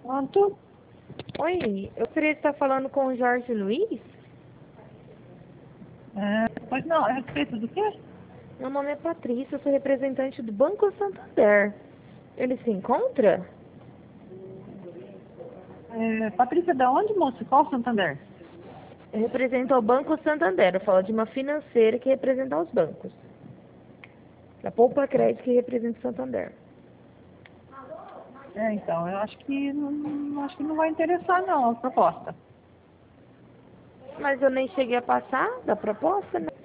Pronto. Oi, eu queria estar falando com o Jorge Luiz. Pois não, é a respeito do quê? Meu nome é Patrícia, eu sou representante do Banco Santander. Ele se encontra? Patrícia, da onde, moço? Qual Santander? Eu represento ao Banco Santander. Eu falo de uma financeira que representa os bancos. Da Poupa Crédito que representa o Santander. Então, eu acho que não vai interessar não a proposta. Mas eu nem cheguei a passar da proposta, né?